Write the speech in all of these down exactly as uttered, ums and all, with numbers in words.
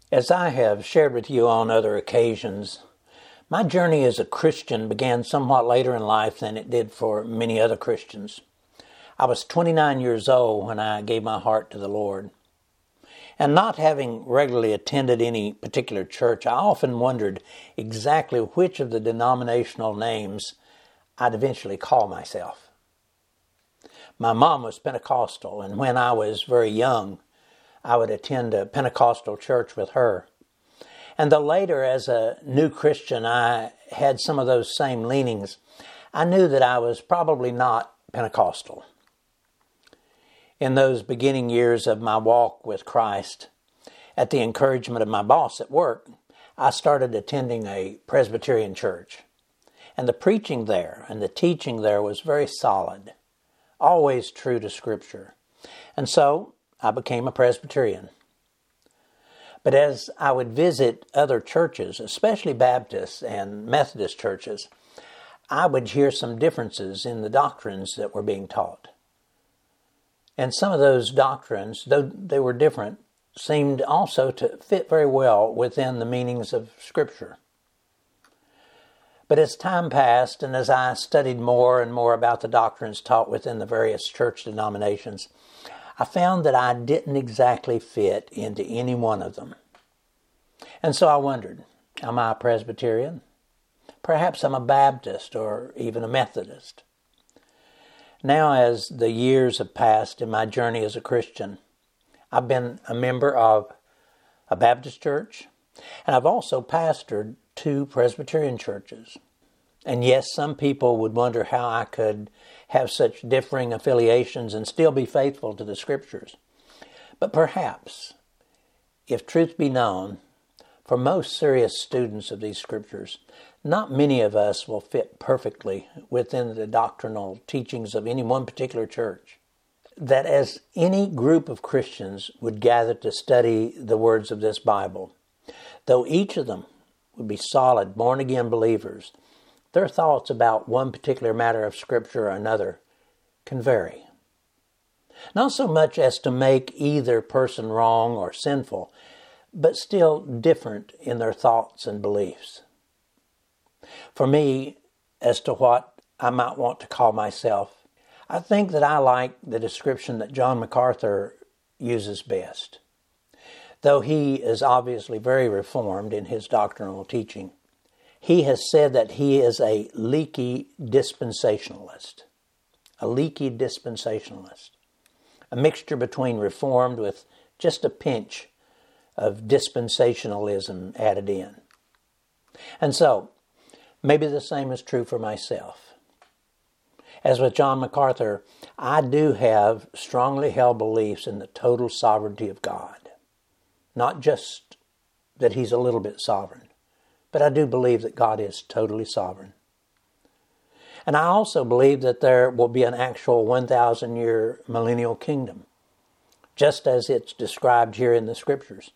As I have shared with you on other occasions, my journey as a Christian began somewhat later in life than it did for many other Christians. I was twenty-nine years old when I gave my heart to the Lord. And not having regularly attended any particular church, I often wondered exactly which of the denominational names I'd eventually call myself. My mom was Pentecostal, and when I was very young, I would attend a Pentecostal church with her. And though later, as a new Christian, I had some of those same leanings, I knew that I was probably not Pentecostal. In those beginning years of my walk with Christ, at the encouragement of my boss at work, I started attending a Presbyterian church. And the preaching there and the teaching there was very solid, always true to Scripture. And so I became a Presbyterian. But as I would visit other churches, especially Baptist and Methodist churches, I would hear some differences in the doctrines that were being taught. And some of those doctrines, though they were different, seemed also to fit very well within the meanings of Scripture. But as time passed and as I studied more and more about the doctrines taught within the various church denominations, I found that I didn't exactly fit into any one of them. And so I wondered, am I a Presbyterian? Perhaps I'm a Baptist or even a Methodist. Now, as the years have passed in my journey as a Christian, I've been a member of a Baptist church, and I've also pastored two Presbyterian churches. And yes, some people would wonder how I could have such differing affiliations and still be faithful to the Scriptures. But perhaps, if truth be known, for most serious students of these Scriptures, not many of us will fit perfectly within the doctrinal teachings of any one particular church. That as any group of Christians would gather to study the words of this Bible, though each of them would be solid, born-again believers, their thoughts about one particular matter of Scripture or another can vary. Not so much as to make either person wrong or sinful, but still different in their thoughts and beliefs. For me, as to what I might want to call myself, I think that I like the description that John MacArthur uses best. Though he is obviously very reformed in his doctrinal teaching, he has said that he is a leaky dispensationalist. A leaky dispensationalist. A mixture between reformed with just a pinch of dispensationalism added in. And so, maybe the same is true for myself. As with John MacArthur, I do have strongly held beliefs in the total sovereignty of God. Not just that He's a little bit sovereign, but I do believe that God is totally sovereign. And I also believe that there will be an actual one thousand year millennial kingdom, just as it's described here in the Scriptures.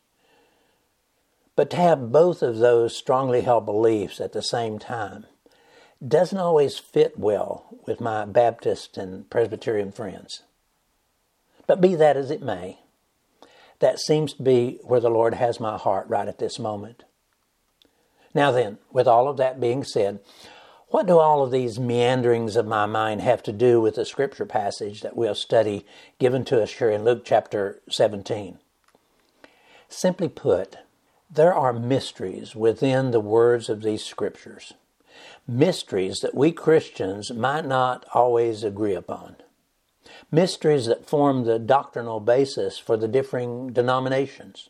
But to have both of those strongly held beliefs at the same time doesn't always fit well with my Baptist and Presbyterian friends. But be that as it may, that seems to be where the Lord has my heart right at this moment. Now then, with all of that being said, what do all of these meanderings of my mind have to do with the Scripture passage that we'll study given to us here in Luke chapter seventeen? Simply put, there are mysteries within the words of these Scriptures. Mysteries that we Christians might not always agree upon. Mysteries that form the doctrinal basis for the differing denominations.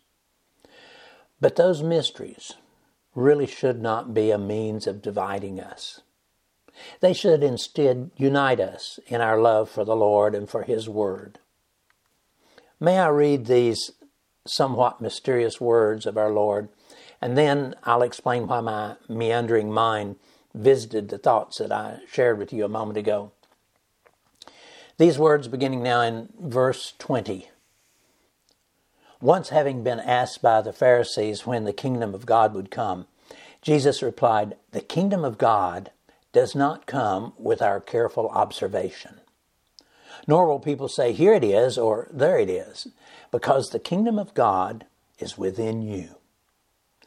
But those mysteries really should not be a means of dividing us. They should instead unite us in our love for the Lord and for His Word. May I read these somewhat mysterious words of our Lord, and then I'll explain why my meandering mind visited the thoughts that I shared with you a moment ago. These words beginning now in verse twenty. Once having been asked by the Pharisees when the kingdom of God would come, Jesus replied, "The kingdom of God does not come with our careful observation. Nor will people say, 'Here it is,' or 'There it is,' because the kingdom of God is within you.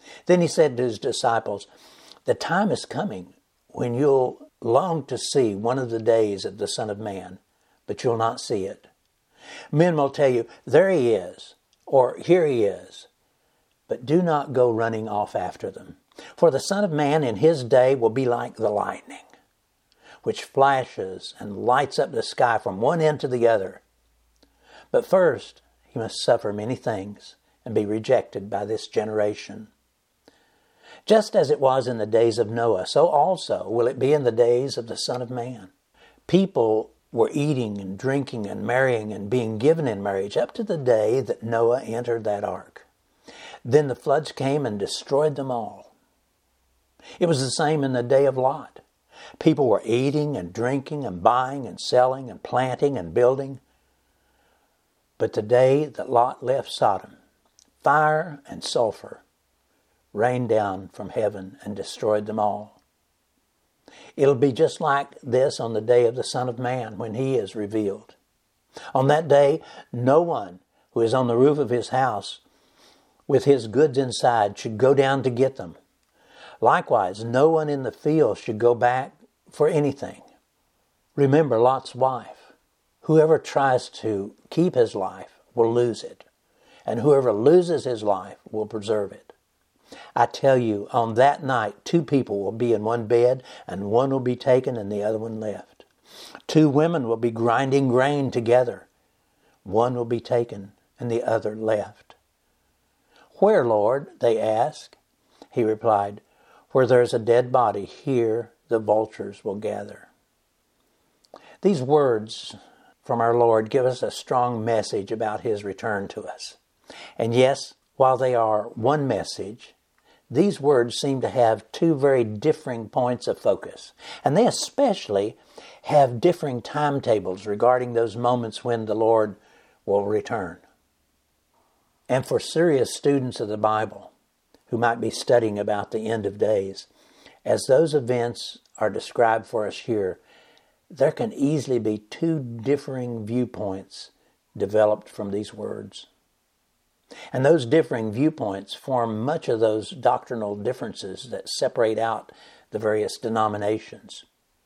Then he said to his disciples, "The time is coming when you'll long to see one of the days of the Son of Man, but you'll not see it. Men will tell you, 'There he is,' or 'Here he is,' but do not go running off after them. For the Son of Man in his day will be like the lightning, which flashes and lights up the sky from one end to the other. But first he must suffer many things and be rejected by this generation. Just as it was in the days of Noah, so also will it be in the days of the Son of Man. People were eating and drinking and marrying and being given in marriage up to the day that Noah entered that ark. Then the floods came and destroyed them all. It was the same in the day of Lot. People were eating and drinking and buying and selling and planting and building. But the day that Lot left Sodom, fire and sulfur rained down from heaven and destroyed them all. It'll be just like this on the day of the Son of Man when he is revealed. On that day, no one who is on the roof of his house with his goods inside should go down to get them. Likewise, no one in the field should go back for anything. Remember Lot's wife. Whoever tries to keep his life will lose it, and whoever loses his life will preserve it. I tell you, on that night, two people will be in one bed, and one will be taken and the other one left. Two women will be grinding grain together. One will be taken and the other left. Where, Lord? They asked. He replied, Where there is a dead body, here the vultures will gather. These words from our Lord give us a strong message about his return to us. And yes, while they are one message, these words seem to have two very differing points of focus. And they especially have differing timetables regarding those moments when the Lord will return. And for serious students of the Bible who might be studying about the end of days, as those events are described for us here, there can easily be two differing viewpoints developed from these words. And those differing viewpoints form much of those doctrinal differences that separate out the various denominations.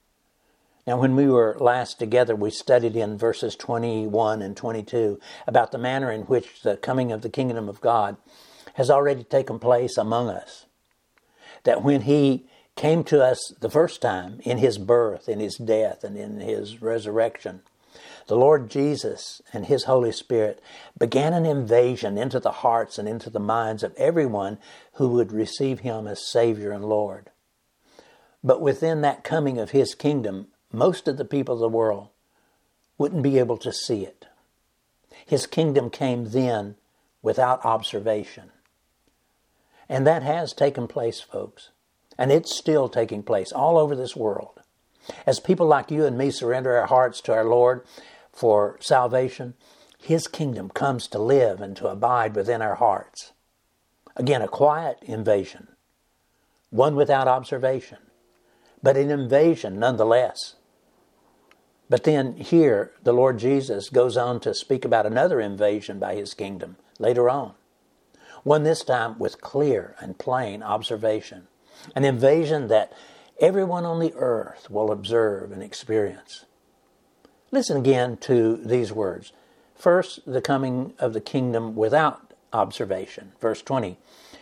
Now, when we were last together, we studied in verses twenty-one and twenty-two about the manner in which the coming of the kingdom of God has already taken place among us. That when he came to us the first time in his birth, in his death, and in his resurrection, the Lord Jesus and his Holy Spirit began an invasion into the hearts and into the minds of everyone who would receive him as Savior and Lord. But within that coming of his kingdom, most of the people of the world wouldn't be able to see it. His kingdom came then without observation. And that has taken place, folks. And it's still taking place all over this world. As people like you and me surrender our hearts to our Lord for salvation, his kingdom comes to live and to abide within our hearts. Again, a quiet invasion, one without observation, but an invasion nonetheless. But then here, the Lord Jesus goes on to speak about another invasion by his kingdom later on. One this time with clear and plain observation. An invasion that everyone on the earth will observe and experience. Listen again to these words. First, the coming of the kingdom without observation. Verse twenty.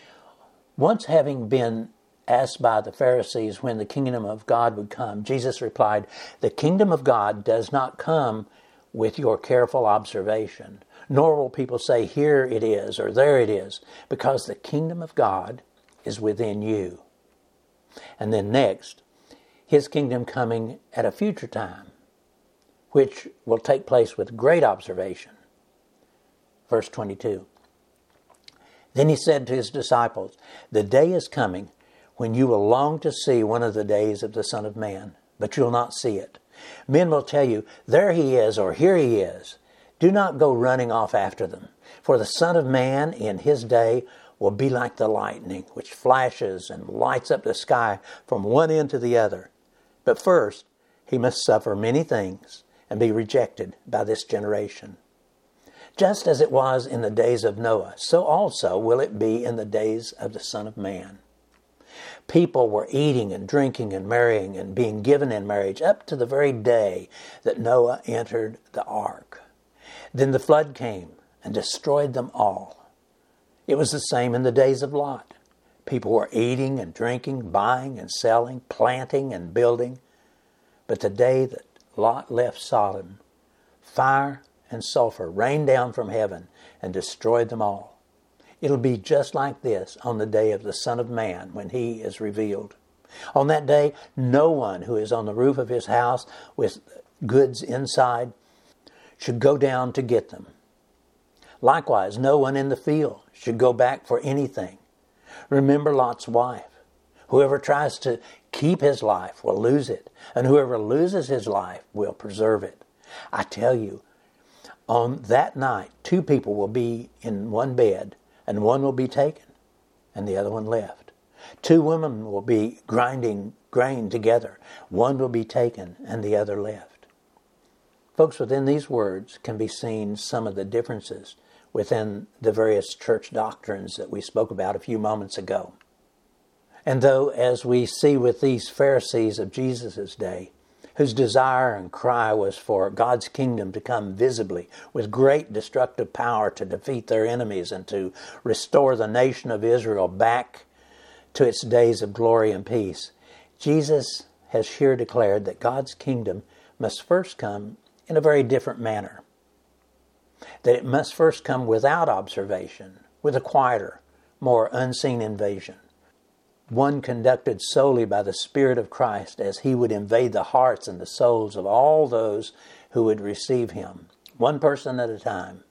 Once having been asked by the Pharisees when the kingdom of God would come, Jesus replied, The kingdom of God does not come with your careful observation, nor will people say, Here it is, or there it is, because the kingdom of God is within you. And then next, his kingdom coming at a future time, which will take place with great observation. Verse twenty-two. Then he said to his disciples, The day is coming when you will long to see one of the days of the Son of Man, but you'll not see it. Men will tell you, There he is, or Here he is. Do not go running off after them. For the Son of Man in his day will be like the lightning, which flashes and lights up the sky from one end to the other. But first, he must suffer many things and be rejected by this generation. Just as it was in the days of Noah, so also will it be in the days of the Son of Man. People were eating and drinking and marrying and being given in marriage up to the very day that Noah entered the ark. Then the flood came and destroyed them all. It was the same in the days of Lot. People were eating and drinking, buying and selling, planting and building. But the day that Lot left Sodom, fire and sulfur rained down from heaven and destroyed them all. It'll be just like this on the day of the Son of Man when He is revealed. On that day, no one who is on the roof of his house with goods inside should go down to get them. Likewise, no one in the field should go back for anything. Remember Lot's wife. Whoever tries to keep his life will lose it, and whoever loses his life will preserve it. I tell you, on that night, two people will be in one bed, and one will be taken, and the other one left. Two women will be grinding grain together. One will be taken, and the other left. Folks, within these words can be seen some of the differences within the various church doctrines that we spoke about a few moments ago. And though, as we see with these Pharisees of Jesus' day, whose desire and cry was for God's kingdom to come visibly with great destructive power to defeat their enemies and to restore the nation of Israel back to its days of glory and peace, Jesus has here declared that God's kingdom must first come in a very different manner. That it must first come without observation, with a quieter, more unseen invasion. One conducted solely by the Spirit of Christ as He would invade the hearts and the souls of all those who would receive Him, one person at a time.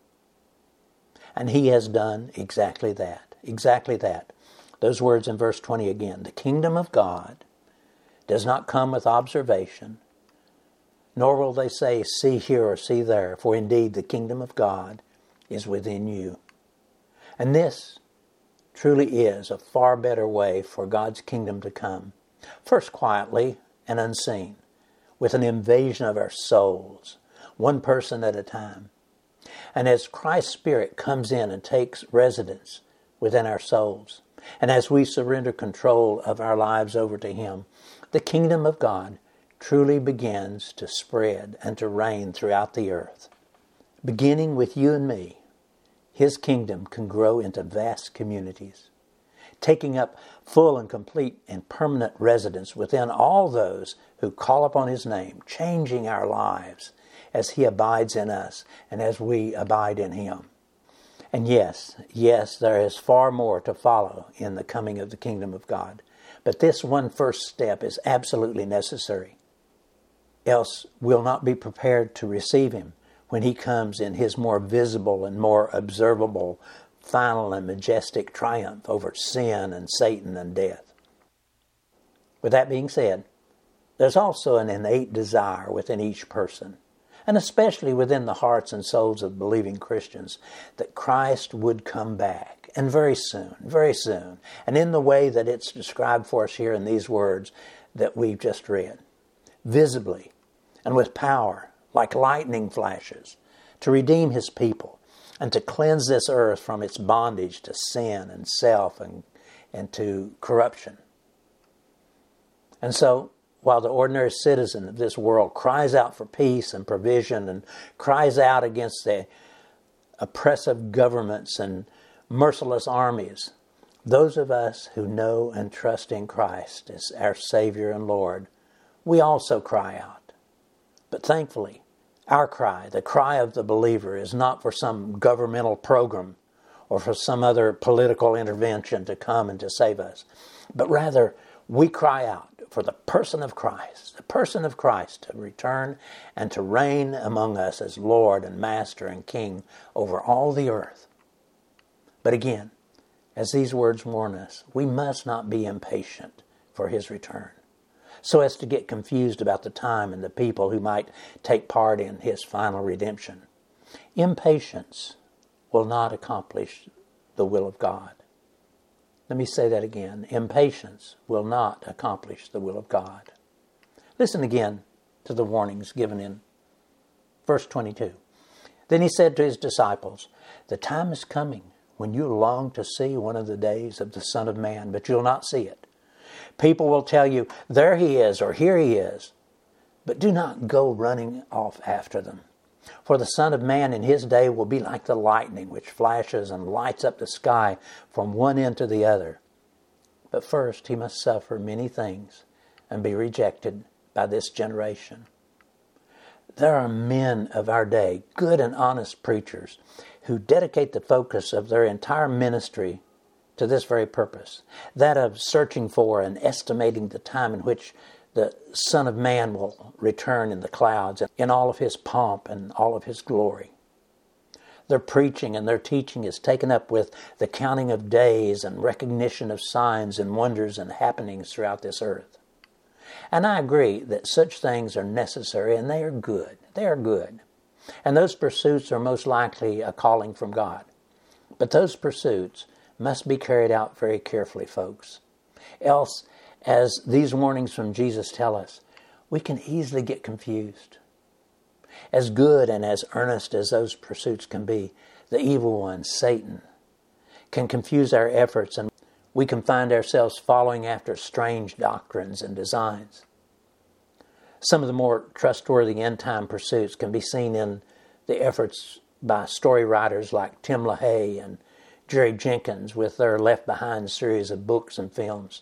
And He has done exactly that, exactly that. Those words in verse twenty again. The kingdom of God does not come with observation, nor will they say, see here or see there, for indeed the kingdom of God is within you. And this truly is a far better way for God's kingdom to come. First quietly and unseen, with an invasion of our souls, one person at a time. And as Christ's Spirit comes in and takes residence within our souls, and as we surrender control of our lives over to Him, the kingdom of God truly begins to spread and to reign throughout the earth. Beginning with you and me, His kingdom can grow into vast communities, taking up full and complete and permanent residence within all those who call upon His name, changing our lives as He abides in us and as we abide in Him. And yes, yes, there is far more to follow in the coming of the kingdom of God. But this one first step is absolutely necessary. Else we'll not be prepared to receive Him when He comes in His more visible and more observable, final and majestic triumph over sin and Satan and death. With that being said, there's also an innate desire within each person, and especially within the hearts and souls of believing Christians, that Christ would come back, and very soon, very soon, and in the way that it's described for us here in these words that we've just read, visibly and with power, like lightning flashes, to redeem His people and to cleanse this earth from its bondage to sin and self and, and to corruption. And so, while the ordinary citizen of this world cries out for peace and provision and cries out against the oppressive governments and merciless armies, those of us who know and trust in Christ as our Savior and Lord, we also cry out. But thankfully, our cry, the cry of the believer, is not for some governmental program or for some other political intervention to come and to save us. But rather, we cry out for the person of Christ, the person of Christ to return and to reign among us as Lord and Master and King over all the earth. But again, as these words warn us, we must not be impatient for His return, so as to get confused about the time and the people who might take part in His final redemption. Impatience will not accomplish the will of God. Let me say that again. Impatience will not accomplish the will of God. Listen again to the warnings given in verse twenty-two. Then he said to his disciples, "The time is coming when you long to see one of the days of the Son of Man, but you'll not see it. People will tell you, 'There he is,' or 'Here he is.' But do not go running off after them. For the Son of Man in his day will be like the lightning which flashes and lights up the sky from one end to the other. But first he must suffer many things and be rejected by this generation." There are men of our day, good and honest preachers, who dedicate the focus of their entire ministry to this very purpose, that of searching for and estimating the time in which the Son of Man will return in the clouds in all of his pomp and all of his glory. Their preaching and their teaching is taken up with the counting of days and recognition of signs and wonders and happenings throughout this earth. And I agree that such things are necessary and they are good. They are good. And those pursuits are most likely a calling from God. But those pursuits must be carried out very carefully, folks. Else, as these warnings from Jesus tell us, we can easily get confused. As good and as earnest as those pursuits can be, the evil one, Satan, can confuse our efforts and we can find ourselves following after strange doctrines and designs. Some of the more trustworthy end-time pursuits can be seen in the efforts by story writers like Tim LaHaye and Jerry Jenkins with their Left Behind series of books and films.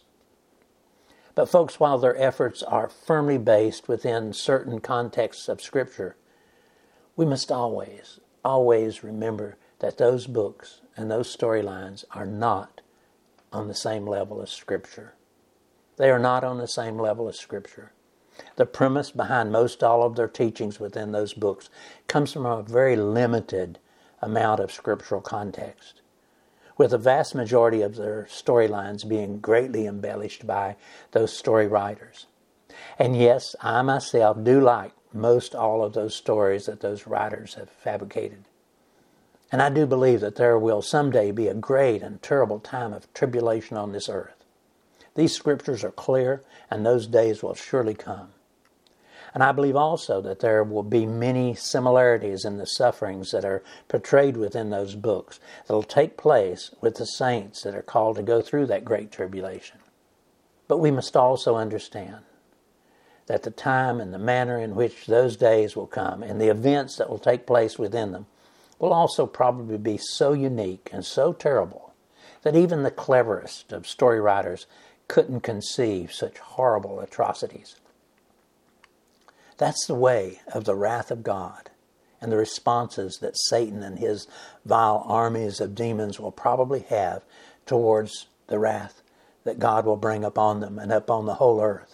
But folks, while their efforts are firmly based within certain contexts of Scripture, we must always, always remember that those books and those storylines are not on the same level as Scripture. They are not on the same level as Scripture. The premise behind most all of their teachings within those books comes from a very limited amount of scriptural context, with the vast majority of their storylines being greatly embellished by those story writers. And yes, I myself do like most all of those stories that those writers have fabricated. And I do believe that there will someday be a great and terrible time of tribulation on this earth. These scriptures are clear, and those days will surely come. And I believe also that there will be many similarities in the sufferings that are portrayed within those books that will take place with the saints that are called to go through that great tribulation. But we must also understand that the time and the manner in which those days will come and the events that will take place within them will also probably be so unique and so terrible that even the cleverest of story writers couldn't conceive such horrible atrocities. That's the way of the wrath of God and the responses that Satan and his vile armies of demons will probably have towards the wrath that God will bring upon them and upon the whole earth.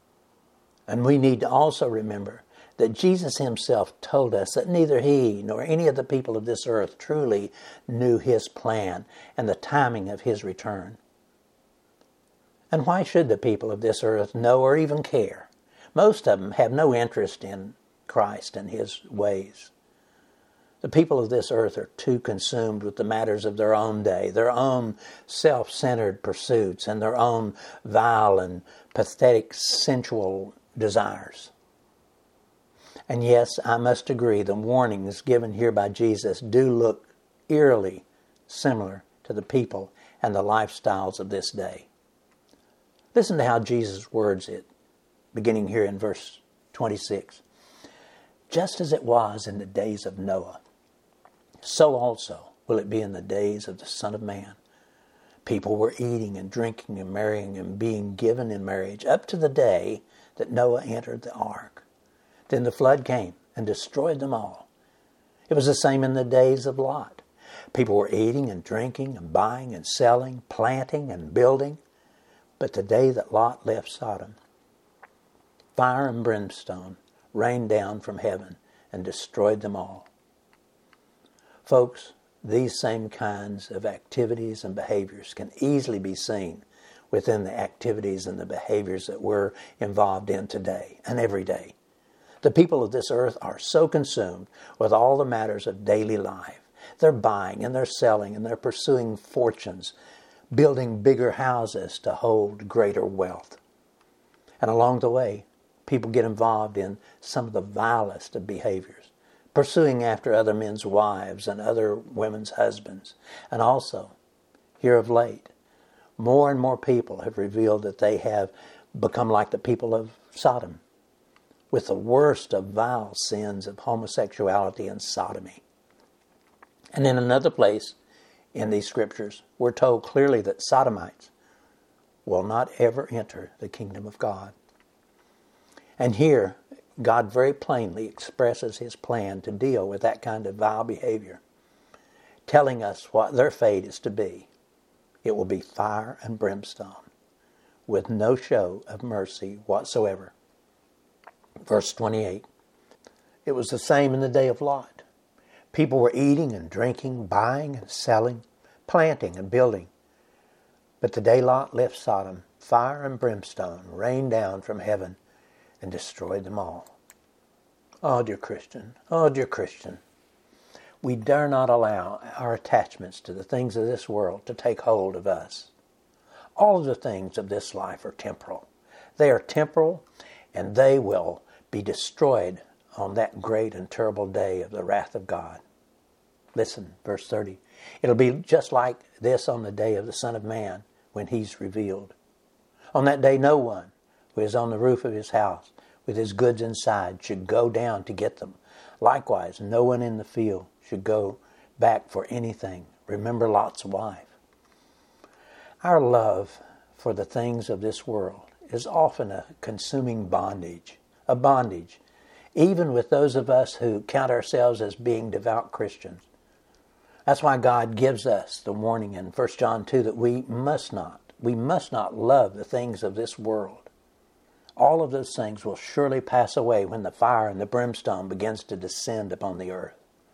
And we need to also remember that Jesus himself told us that neither he nor any of the people of this earth truly knew his plan and the timing of his return. And why should the people of this earth know or even care? Most of them have no interest in Christ and his ways. The people of this earth are too consumed with the matters of their own day, their own self-centered pursuits, and their own vile and pathetic sensual desires. And yes, I must agree, the warnings given here by Jesus do look eerily similar to the people and the lifestyles of this day. Listen to how Jesus words it, beginning here in verse twenty-six. Just as it was in the days of Noah, so also will it be in the days of the Son of Man. People were eating and drinking and marrying and being given in marriage up to the day that Noah entered the ark. Then the flood came and destroyed them all. It was the same in the days of Lot. People were eating and drinking and buying and selling, planting and building. But the day that Lot left Sodom, fire and brimstone rained down from heaven and destroyed them all. Folks, these same kinds of activities and behaviors can easily be seen within the activities and the behaviors that we're involved in today and every day. The people of this earth are so consumed with all the matters of daily life. They're buying and they're selling and they're pursuing fortunes, building bigger houses to hold greater wealth. And along the way, people get involved in some of the vilest of behaviors. pursuing after other men's wives and other women's husbands. And also, here of late, more and more people have revealed that they have become like the people of Sodom, with the worst of vile sins of homosexuality and sodomy. And in another place in these scriptures, we're told clearly that sodomites will not ever enter the kingdom of God. And here, God very plainly expresses His plan to deal with that kind of vile behavior, telling us what their fate is to be. It will be fire and brimstone, with no show of mercy whatsoever. Verse twenty-eight, it was the same in the day of Lot. People were eating and drinking, buying and selling, planting and building. But the day Lot left Sodom, fire and brimstone rained down from heaven and destroyed them all. Oh, dear Christian, oh, dear Christian, we dare not allow our attachments to the things of this world to take hold of us. All of the things of this life are temporal. They are temporal, and they will be destroyed on that great and terrible day of the wrath of God. Listen, verse thirty. It'll be just like this on the day of the Son of Man when He's revealed. On that day, no one who is on the roof of his house with his goods inside should go down to get them. Likewise, no one in the field should go back for anything. Remember Lot's wife. Our love for the things of this world is often a consuming bondage, a bondage, even with those of us who count ourselves as being devout Christians. That's why God gives us the warning in First John two that we must not, we must not love the things of this world. All of those things will surely pass away when the fire and the brimstone begins to descend upon the earth.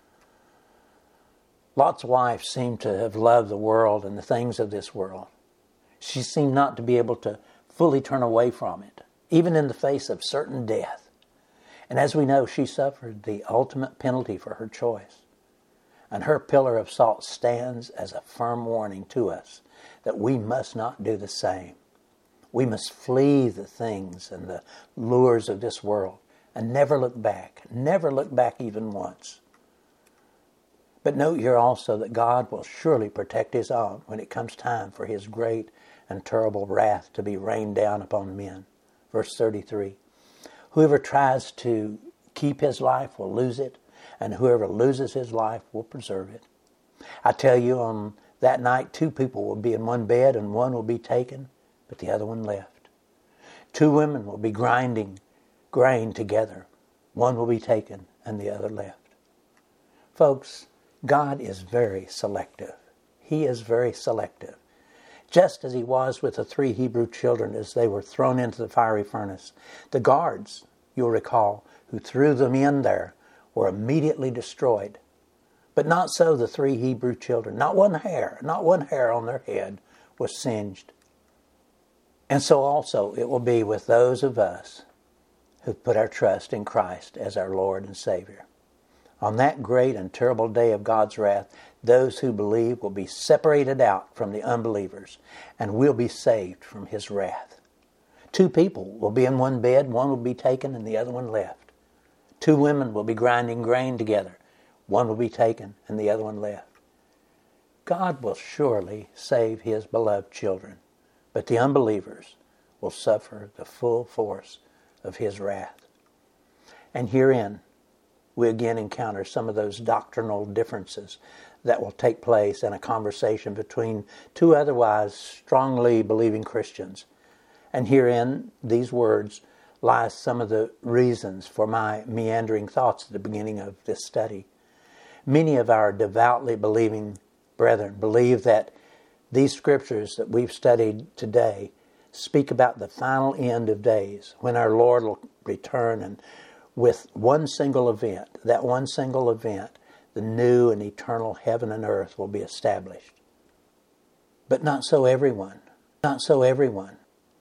Lot's wife seemed to have loved the world and the things of this world. She seemed not to be able to fully turn away from it, even in the face of certain death. And as we know, she suffered the ultimate penalty for her choice. And her pillar of salt stands as a firm warning to us that we must not do the same. We must flee the things and the lures of this world and never look back, never look back even once. But note here also that God will surely protect His own when it comes time for His great and terrible wrath to be rained down upon men. Verse thirty-three, whoever tries to keep his life will lose it, and whoever loses his life will preserve it. I tell you, on that night, two people will be in one bed, and one will be taken, but the other one left. Two women will be grinding grain together. One will be taken, and the other left. Folks, God is very selective. He is very selective. Just as He was with the three Hebrew children as they were thrown into the fiery furnace. The guards, you'll recall, who threw them in there were immediately destroyed. But not so the three Hebrew children. Not one hair, not one hair on their head was singed. And so also it will be with those of us who put our trust in Christ as our Lord and Savior. On that great and terrible day of God's wrath, those who believe will be separated out from the unbelievers and will be saved from His wrath. Two people will be in one bed, one will be taken and the other one left. Two women will be grinding grain together, one will be taken and the other one left. God will surely save His beloved children, but the unbelievers will suffer the full force of His wrath. And herein, we again encounter some of those doctrinal differences that will take place in a conversation between two otherwise strongly believing Christians. And herein, these words, lies some of the reasons for my meandering thoughts at the beginning of this study. Many of our devoutly believing brethren believe that these scriptures that we've studied today speak about the final end of days, when our Lord will return, and with one single event, that one single event, the new and eternal heaven and earth will be established. But not so everyone. Not so everyone.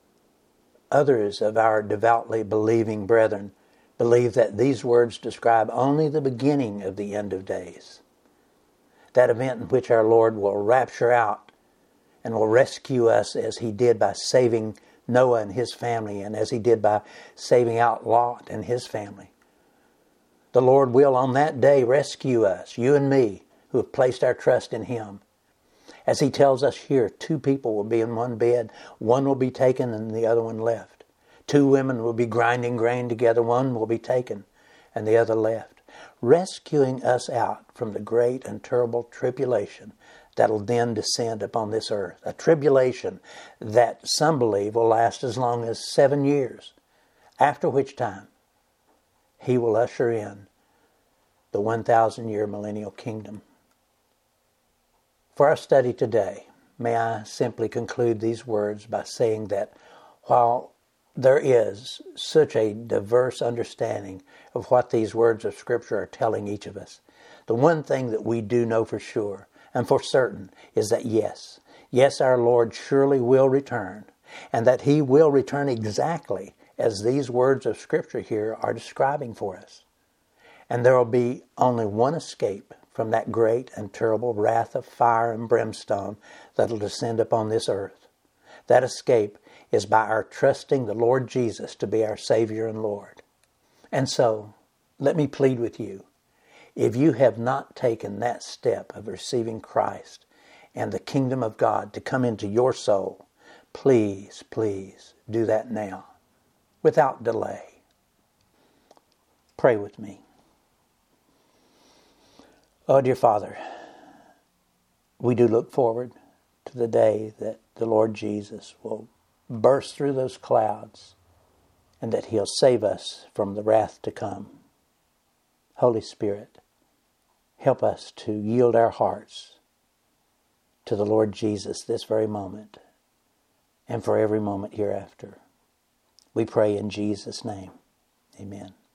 Others of our devoutly believing brethren believe that these words describe only the beginning of the end of days. That event in which our Lord will rapture out and will rescue us as He did by saving Noah and his family, and as He did by saving out Lot and his family. The Lord will on that day rescue us, you and me, who have placed our trust in Him. As He tells us here, two people will be in one bed. One will be taken and the other one left. Two women will be grinding grain together. One will be taken and the other left. Rescuing us out from the great and terrible tribulation that'll then descend upon this earth. A tribulation that some believe will last as long as seven years. After which time He will usher in the one thousand year millennial kingdom. For our study today, may I simply conclude these words by saying that while there is such a diverse understanding of what these words of Scripture are telling each of us, the one thing that we do know for sure and for certain is that yes, yes, our Lord surely will return, and that He will return exactly as these words of Scripture here are describing for us. And there will be only one escape from that great and terrible wrath of fire and brimstone that will descend upon this earth. That escape is by our trusting the Lord Jesus to be our Savior and Lord. And so, let me plead with you, if you have not taken that step of receiving Christ and the kingdom of God to come into your soul, please, please do that now, without delay. Pray with me. Oh, dear Father, we do look forward to the day that the Lord Jesus will burst through those clouds and that He'll save us from the wrath to come. Holy Spirit, help us to yield our hearts to the Lord Jesus this very moment and for every moment hereafter. We pray in Jesus' name. Amen.